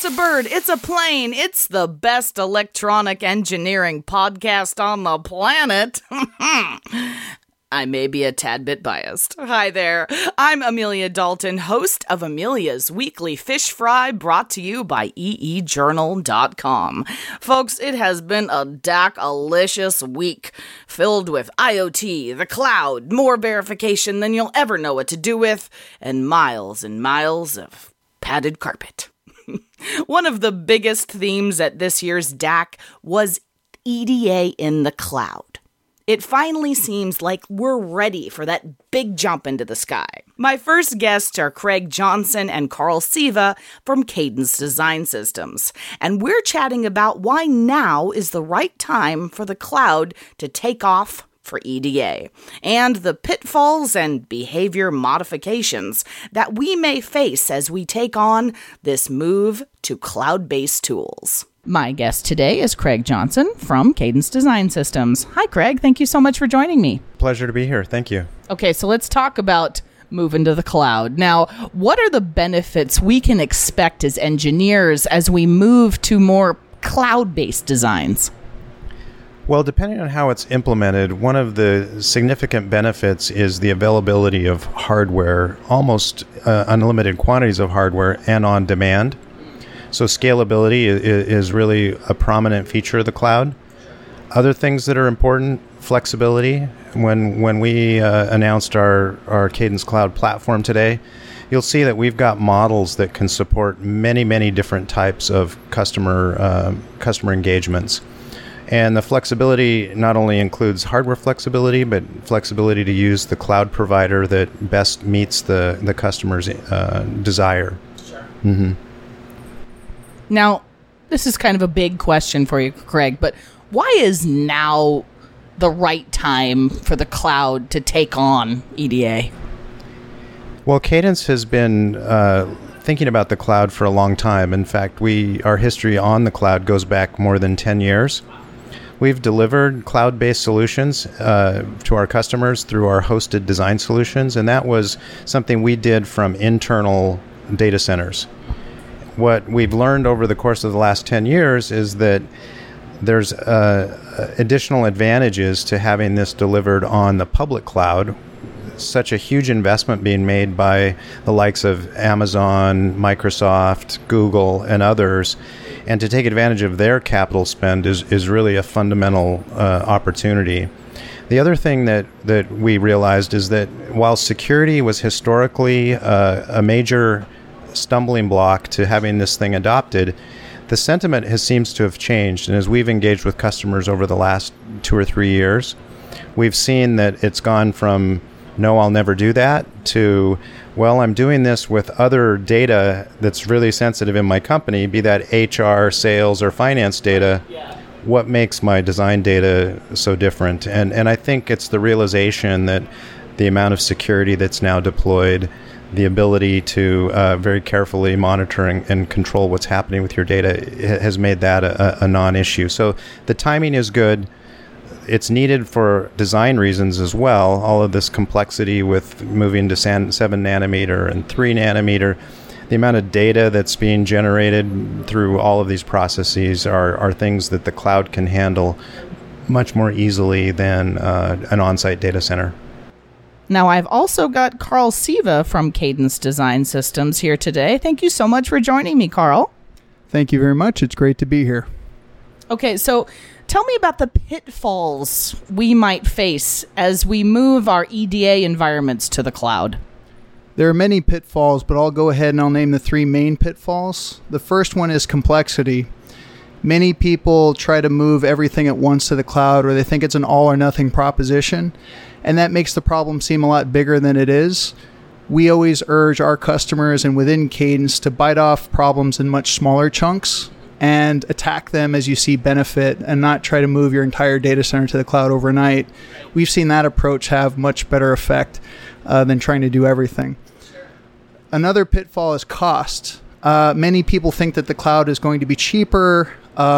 a bird, it's a plane, it's the best electronic engineering podcast on the planet. I may be a tad bit biased. Hi there, I'm Amelia Dalton, host of Amelia's Weekly Fish Fry, brought to you by eejournal.com. Folks, it has been a dack-alicious week, filled with IoT, the cloud, more verification than you'll ever know what to do with, and miles of padded carpet. One of the biggest themes at this year's DAC was EDA in the cloud. It finally seems like we're ready for that big jump into the sky. My first guests are Craig Johnson and Carl Siva from Cadence Design Systems, and we're chatting about why now is the right time for the cloud to take off for EDA, and the pitfalls and behavior modifications that we may face as we take on this move to cloud-based tools. My guest today is Craig Johnson from Cadence Design Systems. Hi, Craig. Thank you so much for joining me. Pleasure to be here. Thank you. Okay, so let's talk about moving to the cloud. Now, what are the benefits we can expect as engineers as we move to more cloud-based designs? Well, depending on how it's implemented, one of the significant benefits is the availability of hardware, almost unlimited quantities of hardware, and on demand. So scalability is really a prominent feature of the cloud. Other things that are important, flexibility. When we announced our Cadence Cloud platform today, you'll see that we've got models that can support many different types of customer engagements. And the flexibility not only includes hardware flexibility, but flexibility to use the cloud provider that best meets the customer's desire. Sure. Mm-hmm. Now, this is kind of a big question for you, Craig, but why is now the right time for the cloud to take on EDA? Well, Cadence has been thinking about the cloud for a long time. In fact, our history on the cloud goes back more than 10 years. We've delivered cloud-based solutions to our customers through our hosted design solutions, and that was something we did from internal data centers. What we've learned over the course of the last 10 years is that there's additional advantages to having this delivered on the public cloud. Such a huge investment being made by the likes of Amazon, Microsoft, Google, and others. And to take advantage of their capital spend is really a fundamental opportunity. The other thing that we realized is that while security was historically a major stumbling block to having this thing adopted, the sentiment seems to have changed. And as we've engaged with customers over the last 2 or 3 years, we've seen that it's gone from, no, I'll never do that, to, well, I'm doing this with other data that's really sensitive in my company, be that HR, sales, or finance data. Yeah. What makes my design data so different? And I think it's the realization that the amount of security that's now deployed, the ability to very carefully monitor and control what's happening with your data has made that a non-issue. So the timing is good. It's needed for design reasons as well. All of this complexity with moving to 7 nanometer and 3 nanometer, the amount of data that's being generated through all of these processes are things that the cloud can handle much more easily than an on-site data center. Now, I've also got Carl Siva from Cadence Design Systems here today. Thank you so much for joining me, Carl. Thank you very much. It's great to be here. Okay, so tell me about the pitfalls we might face as we move our EDA environments to the cloud. There are many pitfalls, but I'll go ahead and I'll name the 3 main pitfalls. The first one is complexity. Many people try to move everything at once to the cloud, or they think it's an all or nothing proposition, and that makes the problem seem a lot bigger than it is. We always urge our customers and within Cadence to bite off problems in much smaller chunks and attack them as you see benefit, and not try to move your entire data center to the cloud overnight. We've seen that approach have much better effect than trying to do everything. Another pitfall is cost. Many people think that the cloud is going to be cheaper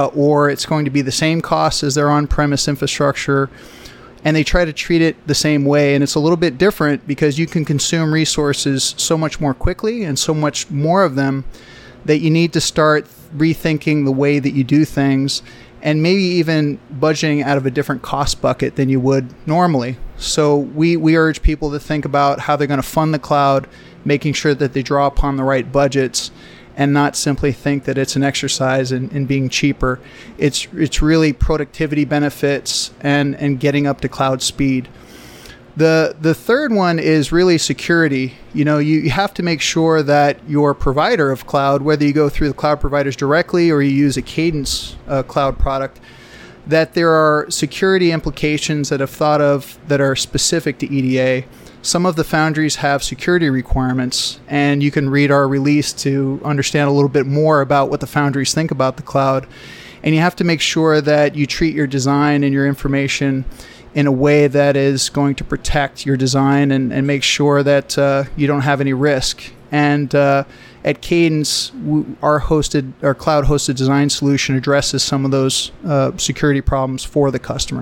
or it's going to be the same cost as their on-premise infrastructure, and they try to treat it the same way. And it's a little bit different because you can consume resources so much more quickly and so much more of them that you need to start rethinking the way that you do things, and maybe even budgeting out of a different cost bucket than you would normally. So we urge people to think about how they're going to fund the cloud, making sure that they draw upon the right budgets, and not simply think that it's an exercise in being cheaper. It's really productivity benefits and getting up to cloud speed. The third one is really security. You have to make sure that your provider of cloud, whether you go through the cloud providers directly or you use a Cadence cloud product, that there are security implications that have thought of that are specific to EDA. Some of the foundries have security requirements, and you can read our release to understand a little bit more about what the foundries think about the cloud. And you have to make sure that you treat your design and your information in a way that is going to protect your design and make sure that you don't have any risk. And at Cadence, our cloud-hosted design solution addresses some of those security problems for the customer.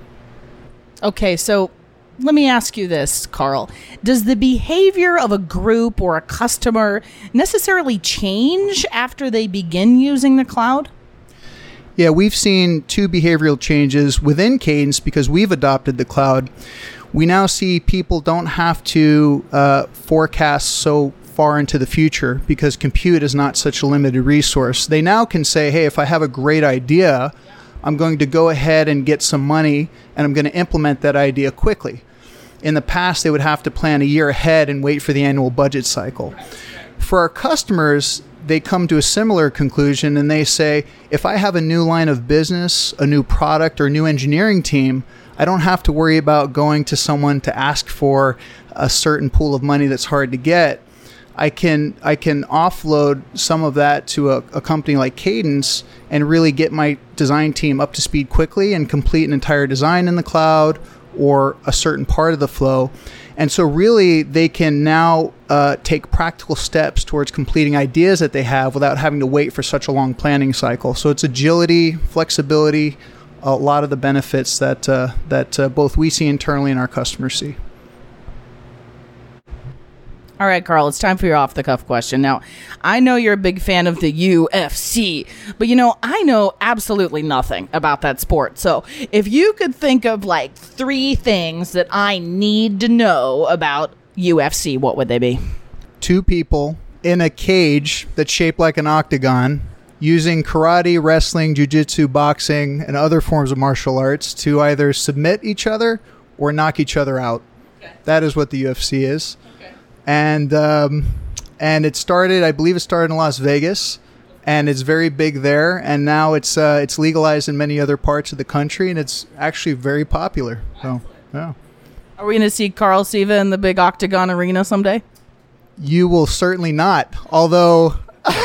Okay, so let me ask you this, Carl. Does the behavior of a group or a customer necessarily change after they begin using the cloud? Yeah, we've seen two behavioral changes within Cadence because we've adopted the cloud. We now see people don't have to forecast so far into the future because compute is not such a limited resource. They now can say, hey, if I have a great idea, I'm going to go ahead and get some money, and I'm going to implement that idea quickly. In the past, they would have to plan a year ahead and wait for the annual budget cycle. For our customers, they come to a similar conclusion, and they say, if I have a new line of business, a new product, or a new engineering team, I don't have to worry about going to someone to ask for a certain pool of money that's hard to get. I can offload some of that to a company like Cadence and really get my design team up to speed quickly and complete an entire design in the cloud or a certain part of the flow. And so really they can now take practical steps towards completing ideas that they have without having to wait for such a long planning cycle. So it's agility, flexibility, a lot of the benefits that both we see internally and our customers see. All right, Carl, it's time for your off-the-cuff question. Now, I know you're a big fan of the UFC, but, I know absolutely nothing about that sport. So if you could think of, 3 things that I need to know about UFC, what would they be? 2 people in a cage that's shaped like an octagon using karate, wrestling, jiu-jitsu, boxing, and other forms of martial arts to either submit each other or knock each other out. Okay. That is what the UFC is. And it started, I believe it started in Las Vegas, and it's very big there. And now it's legalized in many other parts of the country, and it's actually very popular. So, yeah. Are we going to see Carl Siva in the big octagon arena someday? You will certainly not. Although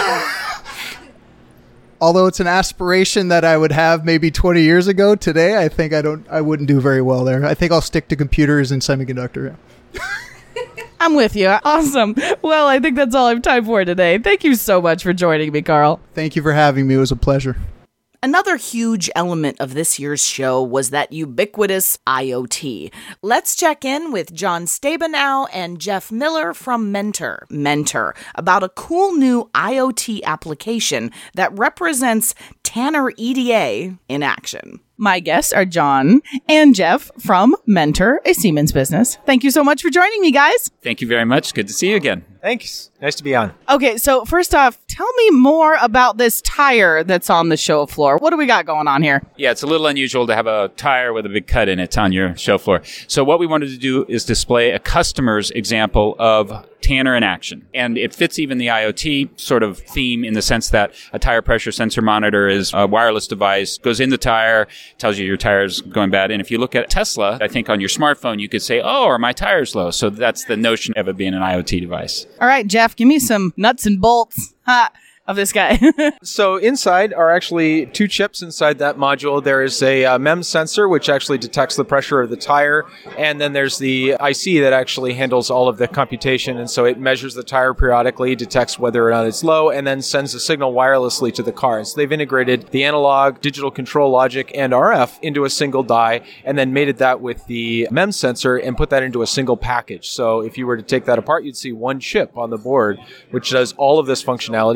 it's an aspiration that I would have maybe 20 years ago, today I think I wouldn't do very well there. I think I'll stick to computers and semiconductor. I'm with you. Awesome. Well, I think that's all I have time for today. Thank you so much for joining me, Carl. Thank you for having me. It was a pleasure. Another huge element of this year's show was that ubiquitous IoT. Let's check in with John Stabenow and Jeff Miller from Mentor about a cool new IoT application that represents Tanner EDA in action. My guests are John and Jeff from Mentor, a Siemens business. Thank you so much for joining me, guys. Thank you very much. Good to see you again. Thanks. Nice to be on. Okay, so first off, tell me more about this tire that's on the show floor. What do we got going on here? Yeah, it's a little unusual to have a tire with a big cut in it on your show floor. So what we wanted to do is display a customer's example of Tanner in action. And it fits even the IoT sort of theme in the sense that a tire pressure sensor monitor is a wireless device, goes in the tire, tells you your tire's going bad. And if you look at Tesla, I think on your smartphone, you could say, oh, are my tires low? So that's the notion of it being an IoT device. All right, Jeff, give me some nuts and bolts of this guy. So inside are actually 2 chips inside that module. There is a MEMS sensor, which actually detects the pressure of the tire. And then there's the IC that actually handles all of the computation. And so it measures the tire periodically, detects whether or not it's low, and then sends a signal wirelessly to the car. And so they've integrated the analog, digital control logic, and RF into a single die, and then mated that with the MEMS sensor and put that into a single package. So if you were to take that apart, you'd see 1 chip on the board, which does all of this functionality. And you really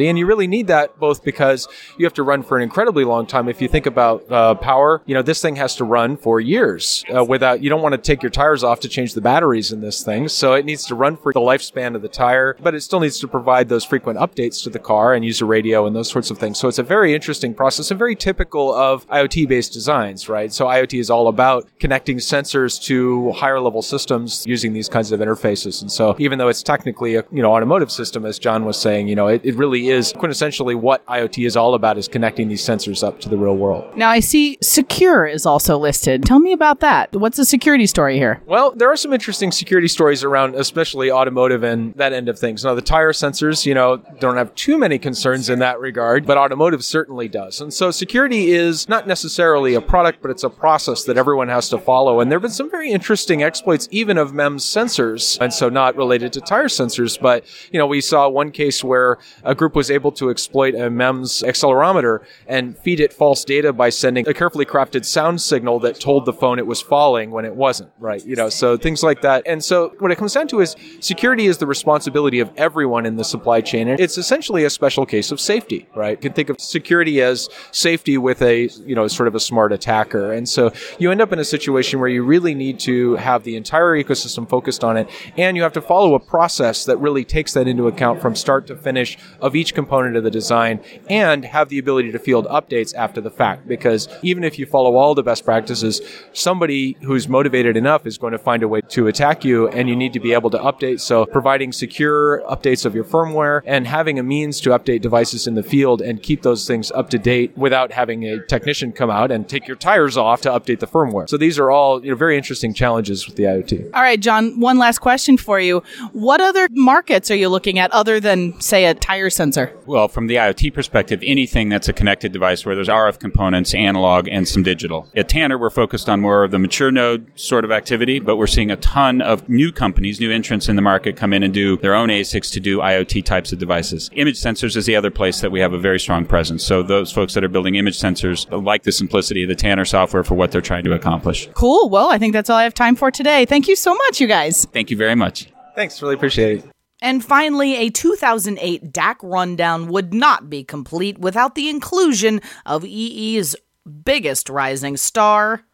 really need that both because you have to run for an incredibly long time. If you think about power, this thing has to run for years you don't want to take your tires off to change the batteries in this thing. So it needs to run for the lifespan of the tire, but it still needs to provide those frequent updates to the car and use a radio and those sorts of things. So it's a very interesting process and very typical of IoT-based designs, right? So IoT is all about connecting sensors to higher level systems using these kinds of interfaces. And so even though it's technically a automotive system, as John was saying, it really is quintessentially what IoT is all about, is connecting these sensors up to the real world. Now I see secure is also listed. Tell me about that. What's the security story here? Well, there are some interesting security stories around, especially automotive and that end of things. Now, the tire sensors, don't have too many concerns in that regard, but automotive certainly does. And so security is not necessarily a product, but it's a process that everyone has to follow. And there have been some very interesting exploits, even of MEMS sensors, and so not related to tire sensors. But, we saw one case where a group was able to exploit a MEMS accelerometer and feed it false data by sending a carefully crafted sound signal that told the phone it was falling when it wasn't, right? So things like that. And so what it comes down to is security is the responsibility of everyone in the supply chain. And it's essentially a special case of safety, right? You can think of security as safety with a, sort of a smart attacker. And so you end up in a situation where you really need to have the entire ecosystem focused on it. And you have to follow a process that really takes that into account from start to finish of each component of the design, and have the ability to field updates after the fact. Because even if you follow all the best practices, somebody who's motivated enough is going to find a way to attack you, and you need to be able to update. So providing secure updates of your firmware and having a means to update devices in the field and keep those things up to date without having a technician come out and take your tires off to update the firmware. So these are all very interesting challenges with the IoT. All right, John, one last question for you. What other markets are you looking at other than, say, a tire sensor? Well, from the IoT perspective, anything that's a connected device where there's RF components, analog, and some digital. At Tanner, we're focused on more of the mature node sort of activity, but we're seeing a ton of new companies, new entrants in the market come in and do their own ASICs to do IoT types of devices. Image sensors is the other place that we have a very strong presence. So those folks that are building image sensors like the simplicity of the Tanner software for what they're trying to accomplish. Cool. Well, I think that's all I have time for today. Thank you so much, you guys. Thank you very much. Thanks. Really appreciate it. And finally, a 2008 DAC rundown would not be complete without the inclusion of EE's biggest rising star,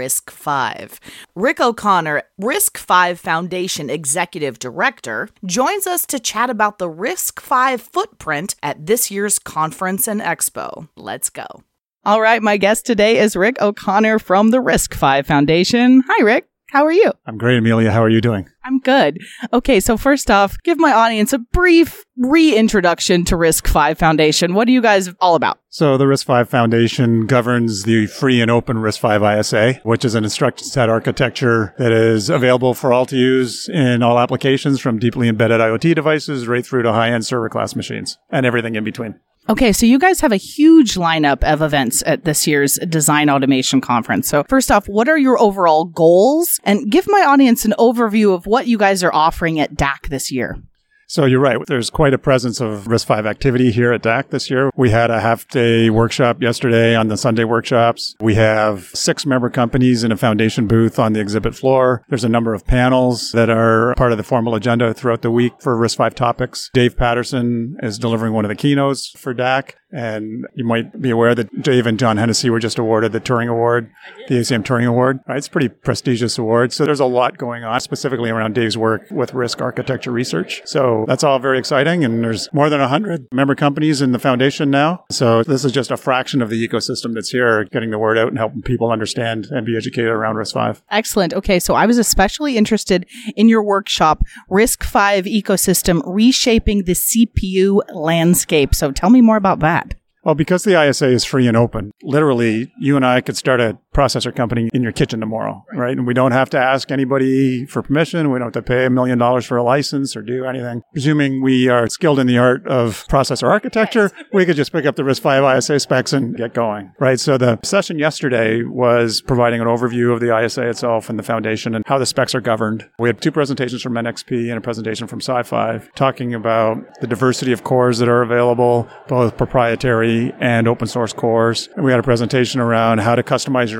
RISC-V. Rick O'Connor, RISC-V Foundation Executive Director, joins us to chat about the RISC-V footprint at this year's conference and expo. Let's go. All right, my guest today is Rick O'Connor from the RISC-V Foundation. Hi, Rick. How are you? I'm great, Amelia. How are you doing? I'm good. Okay, so first off, give my audience a brief reintroduction to RISC-V Foundation. What are you guys all about? So the RISC-V Foundation governs the free and open RISC-V ISA, which is an instruction set architecture that is available for all to use in all applications, from deeply embedded IoT devices right through to high-end server class machines and everything in between. Okay, so you guys have a huge lineup of events at this year's Design Automation Conference. So first off, what are your overall goals? And give my audience an overview of what you guys are offering at DAC this year. So you're right. There's quite a presence of RISC-V activity here at DAC this year. We had a half-day workshop yesterday on the Sunday workshops. We have 6 member companies in a foundation booth on the exhibit floor. There's a number of panels that are part of the formal agenda throughout the week for RISC-V topics. Dave Patterson is delivering one of the keynotes for DAC. And you might be aware that Dave and John Hennessy were just awarded the Turing Award, the ACM Turing Award. Right? It's a pretty prestigious award. So there's a lot going on, specifically around Dave's work with RISC architecture research. So that's all very exciting. And there's more than 100 member companies in the foundation now. So this is just a fraction of the ecosystem that's here, getting the word out and helping people understand and be educated around RISC-V. Excellent. Okay, so I was especially interested in your workshop, RISC-V Ecosystem Reshaping the CPU Landscape. So tell me more about that. Well, because the ISA is free and open, literally, you and I could start a processor company in your kitchen tomorrow, right? And we don't have to ask anybody for permission. We don't have to pay $1 million for a license or do anything. Presuming we are skilled in the art of processor architecture, we could just pick up the RISC-V ISA specs and get going, right? So the session yesterday was providing an overview of the ISA itself and the foundation and how the specs are governed. We had 2 presentations from NXP and a presentation from SiFive talking about the diversity of cores that are available, both proprietary and open source cores. And we had a presentation around how to customize your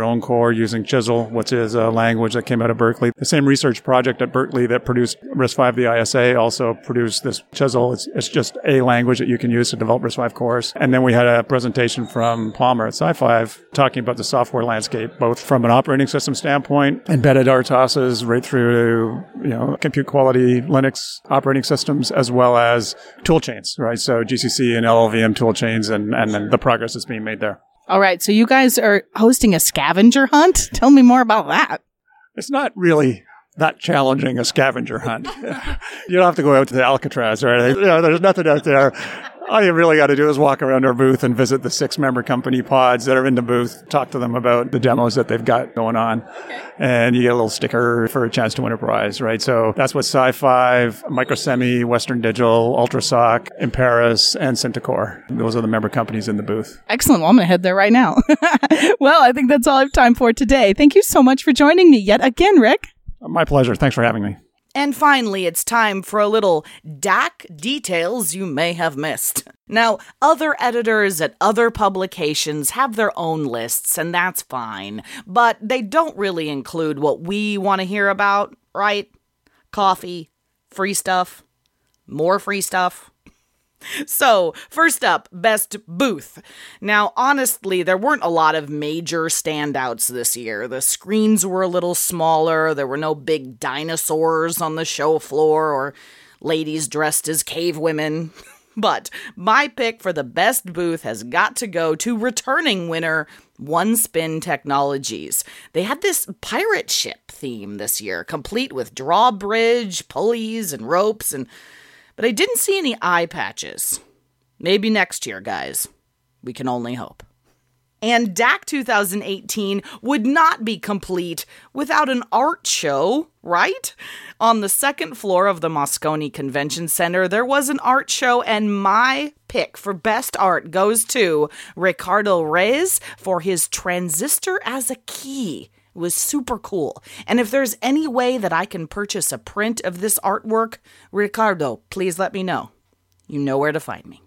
own core using Chisel, which is a language that came out of Berkeley. The same research project at Berkeley that produced RISC-V, the ISA, also produced this Chisel. It's just a language that you can use to develop RISC-V cores. And then we had a presentation from Palmer at Sci-Fi talking about the software landscape, both from an operating system standpoint, embedded RTOSes right through to, compute quality Linux operating systems, as well as tool chains, right? So GCC and LLVM tool chains and then the progress that's being made there. All right, so you guys are hosting a scavenger hunt? Tell me more about that. It's not really that challenging a scavenger hunt. You don't have to go out to the Alcatraz, right? There's nothing out there. All you really got to do is walk around our booth and visit the 6-member company pods that are in the booth, talk to them about the demos that they've got going on, and you get a little sticker for a chance to win a prize, right? So that's what Sci-Fi, Microsemi, Western Digital, Ultrasoc, Imperis, and Syntacore. Those are the member companies in the booth. Excellent. Well, I'm going to head there right now. Well, I think that's all I have time for today. Thank you so much for joining me yet again, Rick. My pleasure. Thanks for having me. And finally, it's time for a little DAC details you may have missed. Now, other editors at other publications have their own lists, and that's fine. But they don't really include what we want to hear about, right? Coffee, free stuff, more free stuff. So, first up, Best Booth. Now, honestly, there weren't a lot of major standouts this year. The screens were a little smaller, there were no big dinosaurs on the show floor or ladies dressed as cave women. But my pick for the best booth has got to go to returning winner OneSpin Technologies. They had this pirate ship theme this year, complete with drawbridge, pulleys, and ropes, but I didn't see any eye patches. Maybe next year, guys. We can only hope. And DAC 2018 would not be complete without an art show, right? On the second floor of the Moscone Convention Center, there was an art show, and my pick for best art goes to Ricardo Reyes for his Transistor as a Key. It was super cool. And if there's any way that I can purchase a print of this artwork, Ricardo, please let me know. You know where to find me.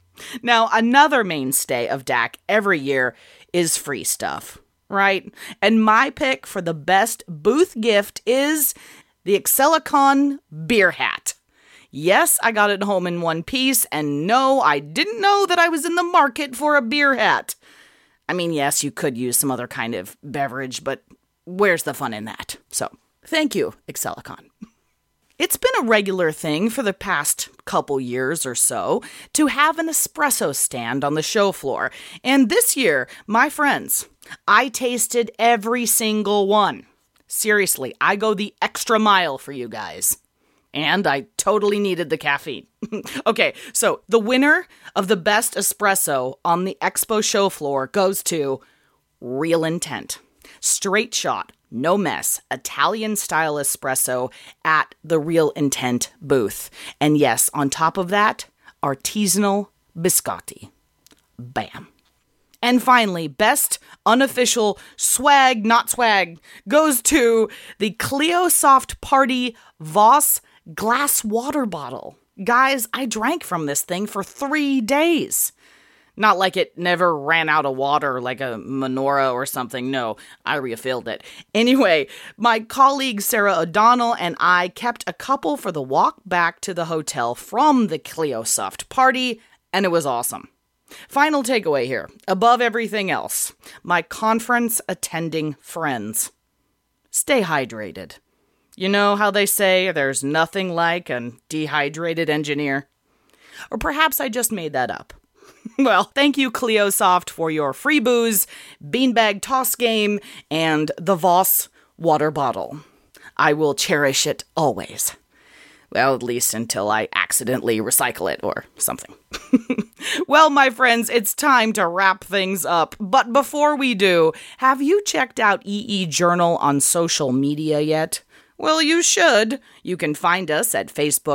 Now, another mainstay of DAC every year is free stuff, right? And my pick for the best booth gift is the Accelicon beer hat. Yes, I got it home in one piece, and no, I didn't know that I was in the market for a beer hat. I mean, yes, you could use some other kind of beverage, but where's the fun in that? So, thank you, Accelicon. It's been a regular thing for the past couple years or so to have an espresso stand on the show floor. And this year, my friends, I tasted every single one. Seriously, I go the extra mile for you guys. And I totally needed the caffeine. Okay, so the winner of the best espresso on the expo show floor goes to Real Intent. Straight shot, no mess, Italian-style espresso at the Real Intent booth. And yes, on top of that, artisanal biscotti. Bam. And finally, best unofficial swag, not swag, goes to the Cliosoft Party Voss glass water bottle. Guys, I drank from this thing for 3 days. Not like it never ran out of water like a menorah or something. No, I refilled it. Anyway, my colleague Sarah O'Donnell and I kept a couple for the walk back to the hotel from the Cliosoft party, and it was awesome. Final takeaway here. Above everything else, my conference attending friends. Stay hydrated. You know how they say there's nothing like a dehydrated engineer? Or perhaps I just made that up. Well, thank you, Cliosoft, for your free booze, beanbag toss game, and the Voss water bottle. I will cherish it always. Well, at least until I accidentally recycle it or something. Well, my friends, it's time to wrap things up. But before we do, have you checked out EE Journal on social media yet? Well, you should. You can find us at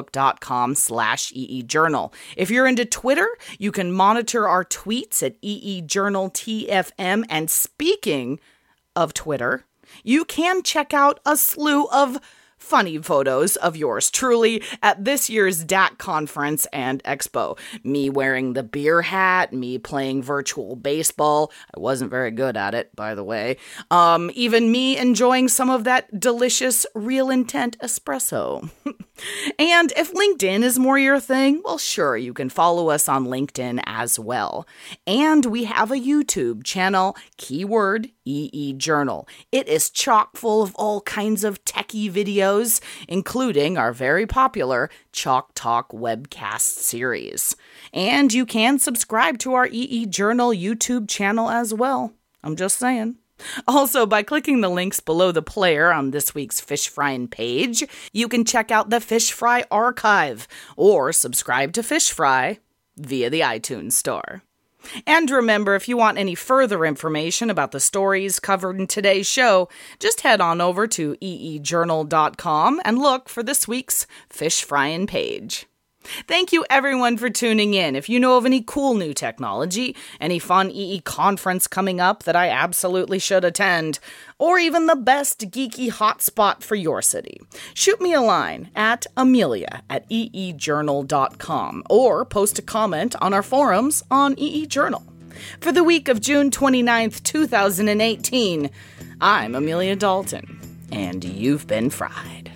facebook.com/EEJournal. If you're into Twitter, you can monitor our tweets at EEJournalTFM. And speaking of Twitter, you can check out a slew of funny photos of yours truly at this year's DAC conference and expo. Me wearing the beer hat, me playing virtual baseball. I wasn't very good at it, by the way. Even me enjoying some of that delicious Real Intent espresso. And if LinkedIn is more your thing, well, sure, you can follow us on LinkedIn as well. And we have a YouTube channel, keyword EE Journal. It is chock full of all kinds of techie videos, including our very popular Chalk Talk webcast series. And you can subscribe to our EE Journal YouTube channel as well. I'm just saying. Also, by clicking the links below the player on this week's Fish Frying page, you can check out the Fish Fry archive or subscribe to Fish Fry via the iTunes Store. And remember, if you want any further information about the stories covered in today's show, just head on over to eejournal.com and look for this week's Fish Frying page. Thank you everyone for tuning in. If you know of any cool new technology, any fun EE conference coming up that I absolutely should attend, or even the best geeky hotspot for your city, shoot me a line at amelia@eejournal.com or post a comment on our forums on EE Journal. For the week of June 29th, 2018, I'm Amelia Dalton, and you've been fried.